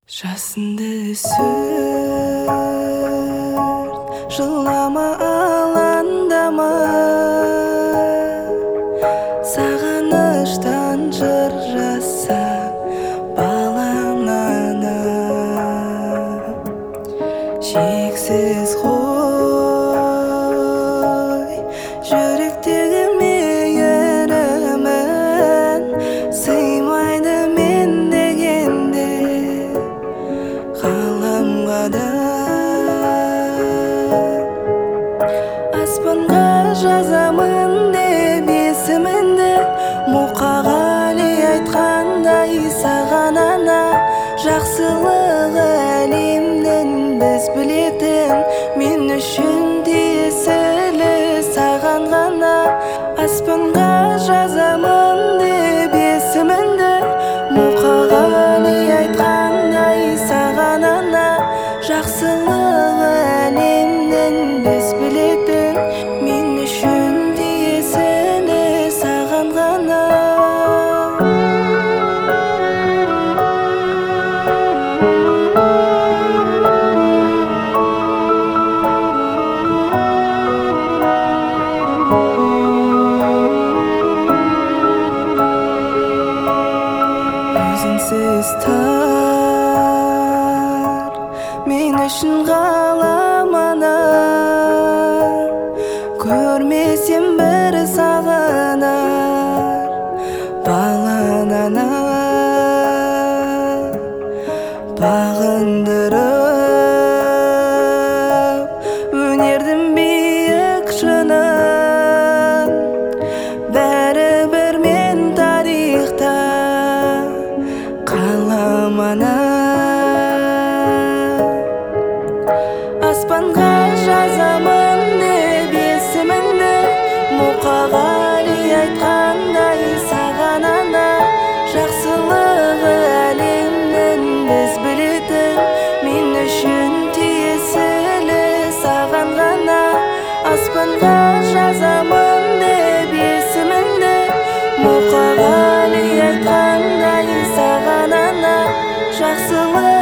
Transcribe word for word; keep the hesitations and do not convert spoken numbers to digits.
Жасынды сүрт, жылама, аландама, сағыныштан жыр жаса балаңана. Шексіз қой жүректегі мейірімін, сыймайды мен дегенде ғаламға да. Аспанға жазамын деп есіміңді, Мұқағали айтқандай саған ана. Жақсылығы әлемнің біз білетін, мен үшін тиесілі саған ғана. Аспанға жазамын деп есіміңді, Мұқағали айтқандай саған ана. Жақсылығы әлемнің біз білетін, мен үшін тиесілі саған ғана. Өзіңсіз тар мен үшін ғаламана, көрмесем бір сағынар баланана. Бағындырып өнердің биік шыңын, бәрібір мен тарихта қаламана. Аспанға жазамын деп есіміңді, Мұқағали айтқандай саған ана. Жақсылығы әлемнің біз білетін, мен үшін тиесілі саған ғана. Аспанға жазамын деп есіміңді, Мұқағали айтқандай саған ана. Жақсылығы